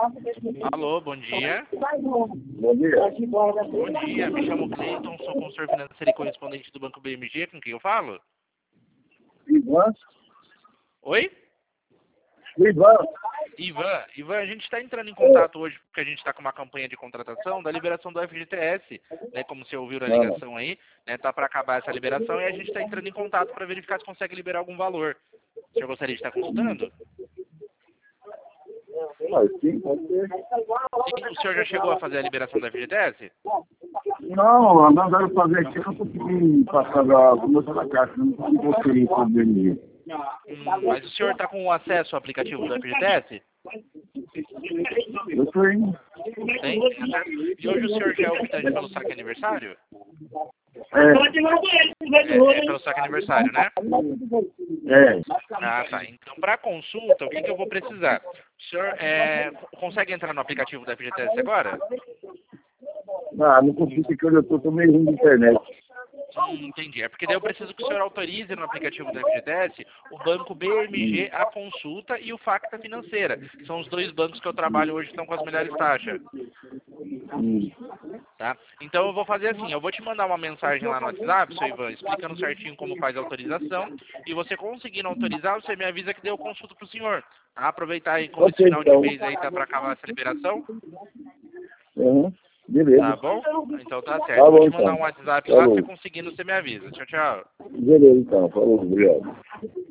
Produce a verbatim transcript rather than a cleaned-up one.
Alô, bom dia. Bom dia. Bom dia, me chamo Cleiton, sou consultor financeiro e correspondente do Banco B M G, com quem eu falo? Ivan? Oi? Ivan? Ivan, Ivan, a gente está entrando em contato hoje porque a gente está com uma campanha de contratação da liberação do F G T S, né, como você ouviu na ligação aí, né, tá para acabar essa liberação e a gente está entrando em contato para verificar se consegue liberar algum valor. O senhor gostaria de estar consultando? Ah, sim, pode ser. Sim, o senhor já chegou a fazer a liberação do F G T S? Não, nós vamos fazer aqui, eu não consegui passar da moça da caixa, não consegui transferir para o B M G. Hum, mas o senhor está com acesso ao aplicativo do F G T S? Eu estou indo. Tem? E hoje o senhor já é optante pelo saque aniversário? É, É, é pelo saque aniversário, né? é. Ah, tá. Então, para consulta, o que, que eu vou precisar? O senhor é, consegue entrar no aplicativo da F G T S agora? Ah, não consigo porque eu estou meio ruim de internet. Hum, entendi. É porque daí eu preciso que o senhor autorize no aplicativo da F G T S o banco B M G, a consulta e o Facta Financeira, que são os dois bancos que eu trabalho hoje que estão com as melhores taxas. Hum. Tá? Então eu vou fazer assim, eu vou te mandar uma mensagem lá no WhatsApp, seu Ivan, explicando certinho como faz a autorização, e você conseguindo autorizar, você me avisa que deu consulta pro senhor. Tá? Aproveitar aí como esse Ok, final de então. mês aí tá para acabar essa liberação, Uhum. Beleza. tá bom? Então tá certo. Tá Eu vou bom, te mandar então. um WhatsApp lá, Falou. você conseguindo, você me avisa. Tchau, tchau. Beleza, então. Falou, obrigado.